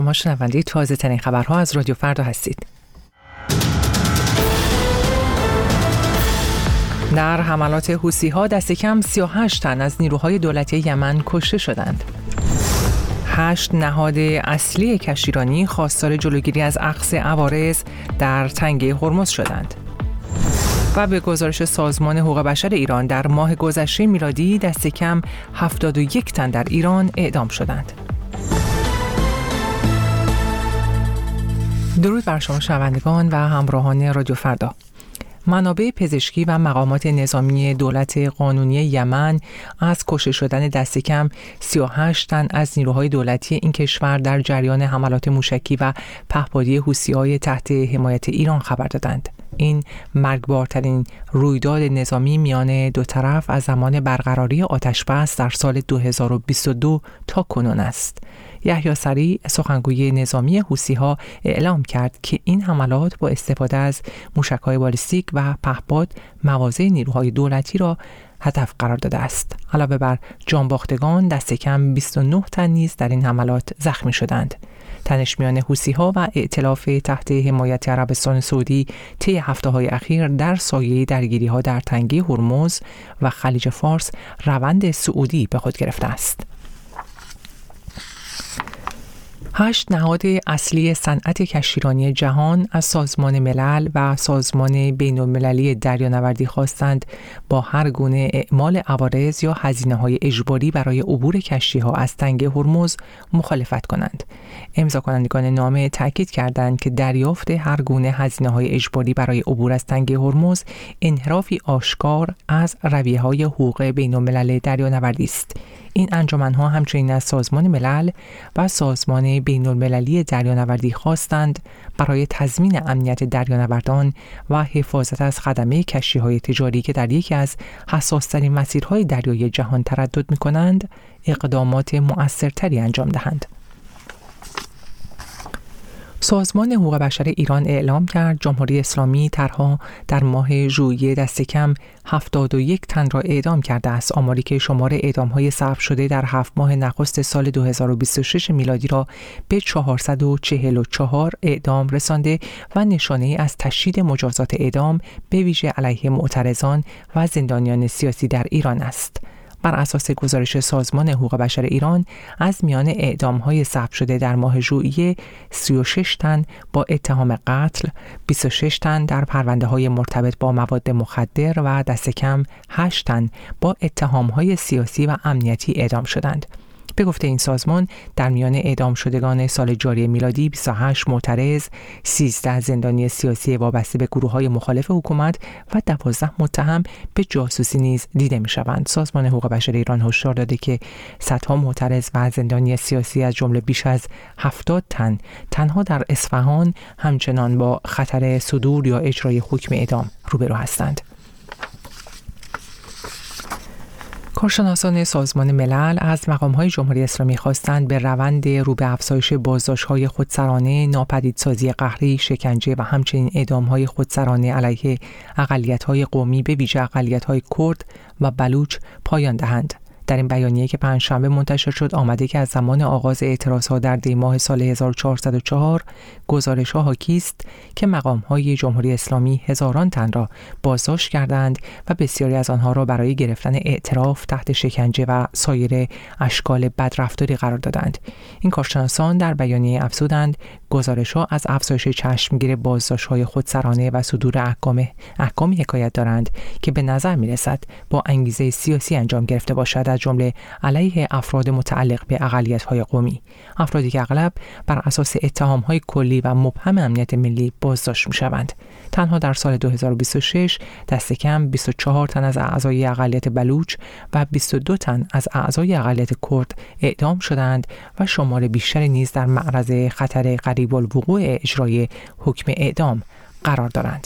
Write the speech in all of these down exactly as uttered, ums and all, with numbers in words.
ما شنونده تازه ترین خبرها از رادیو فردا هستید. در حملات حوثی‌ها دست کم سی و هشت تن از نیروهای دولتی یمن کشته شدند. هشت نهاد اصلی کشتیرانی خواستار جلوگیری از اخذ عوارض در تنگه هرمز شدند. و به گزارش سازمان حقوق بشر ایران در ماه گذشته میلادی دست کم هفتاد و یک تن در ایران اعدام شدند. درود بر شما شنوندگان و همراهان رادیو فردا. منابع پزشکی و مقامات نظامی دولت قانونی یمن از کشته شدن دست کم سی و هشت تن از نیروهای دولتی این کشور در جریان حملات موشکی و پهپادی حوثی‌های تحت حمایت ایران خبر دادند. این مرگبارترین رویداد نظامی میان دو طرف از زمان برقراری آتش‌بس در سال دو هزار و بیست و دو تا کنون است. یحیی سریع سخنگوی نظامی حوثی‌ها اعلام کرد که این حملات با استفاده از موشک‌های بالستیک و پهپاد مواضع نیروهای دولتی را هدف قرار داده است. علاوه بر جانباختگان دست کم بیست و نه تن نیز در این حملات زخمی شدند. تنش میان حوثی‌ها و ائتلاف تحت حمایت عربستان سعودی طی هفته‌های اخیر در سایه درگیری‌ها در تنگه هرمز و خلیج فارس روند صعودی به خود گرفته است. هشت نهاد اصلی صنعت کشتیرانی جهان از سازمان ملل و سازمان بین‌المللی دریانوردی خواستند با هر گونه اعمال عوارض یا هزینه‌های اجباری برای عبور کشتی‌ها از تنگه هرمز مخالفت کنند. امضا کنندگان نامه تاکید کردند که دریافت هر گونه هزینه‌های اجباری برای عبور از تنگه هرمز انحرافی آشکار از رویه‌های حقوق بین‌الملل دریانوردی است. این انجمن‌ها همچنین از سازمان ملل و سازمان بین‌المللی دریانوردی خواستند برای تضمین امنیت دریانوردان و حفاظت از خدمه کشتی‌های تجاری که در یکی از حساس‌ترین مسیرهای دریایی جهان تردد می‌کنند، اقدامات مؤثرتری انجام دهند. سازمان حقوق بشر ایران اعلام کرد جمهوری اسلامی طرها در ماه ژوئیه دست کم هفتاد و یک تن را اعدام کرده است، آماری که شمار اعدام‌های ثبت شده در هفت ماه نخست سال دو هزار و بیست و شش میلادی را به چهارصد و چهل و چهار اعدام رسانده و نشانه‌ای از تشدید مجازات اعدام به ویژه علیه معترضان و زندانیان سیاسی در ایران است. بر اساس گزارش سازمان حقوق بشر ایران از میان اعدام‌های ثبت شده در ماه ژوئیه سی و شش تن با اتهام قتل، بیست و شش تن در پرونده‌های مرتبط با مواد مخدر و دست کم هشت تن با اتهام‌های سیاسی و امنیتی اعدام شدند. به گفته این سازمان در میان اعدام شدگان سال جاری میلادی بیست و هشت معترض، سیزده زندانی سیاسی وابسته به گروه‌های مخالف حکومت و دوازده متهم به جاسوسی نیز دیده می‌شوند. سازمان حقوق بشر ایران هشدار داده که صدها معترض و زندانی سیاسی از جمله بیش از هفتاد تن تنها در اصفهان همچنان با خطر صدور یا اجرای حکم اعدام روبرو هستند. کارشناسان سازمان ملل از مقام‌های جمهوری اسلامی خواستند به روند رو به افزایش بازداشت‌های خودسرانه، ناپدیدسازی قهری، شکنجه و همچنین اعدام‌های خودسرانه علیه اقلیت‌های قومی به ویژه اقلیت‌های کرد و بلوچ پایان دهند. در این بیانیه که پنجشنبه منتشر شد آمده که از زمان آغاز اعتراضها در دی ماه سال هزار و چهارصد و چهار گزارش‌ها حاکی است که مقام‌های جمهوری اسلامی هزاران تن را بازداشت کردند و بسیاری از آنها را برای گرفتن اعتراف تحت شکنجه و سایر اشکال بدرفتاری قرار دادند. این کارشناسان در بیانیه افزودند گزارش‌ها از افزایش چشمگیر بازداشت‌های خودسرانه و صدور احکام احکامی حکایت دارند که به نظر می‌رسد با انگیزه سیاسی انجام گرفته باشد، از جمله علیه افراد متعلق به اقلیت‌های قومی، افرادی که اغلب بر اساس اتهام‌های کلی و مبهم امنیت ملی بازداشت می‌شوند. تنها در سال دو هزار و بیست و شش دست کم بیست و چهار تن از اعضای اقلیت بلوچ و بیست و دو تن از اعضای اقلیت کرد اعدام شدند و شمار بیشتری نیز در معرض خطر قریب الوقوع اجرای حکم اعدام قرار دارند.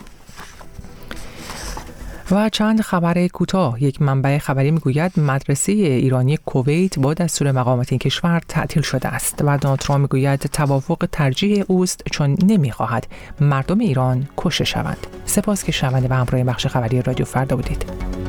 و چند خبر کوتاه. یک منبع خبری میگوید مدرسه ایرانی کویت با دستور مقامات این کشور تعطیل شده است و دونالد ترامپ میگوید توافق ترجیح اوست چون نمیخواهد مردم ایران کشته شوند. سپاس که شنونده و همراه بخش خبری رادیو فردا بودید.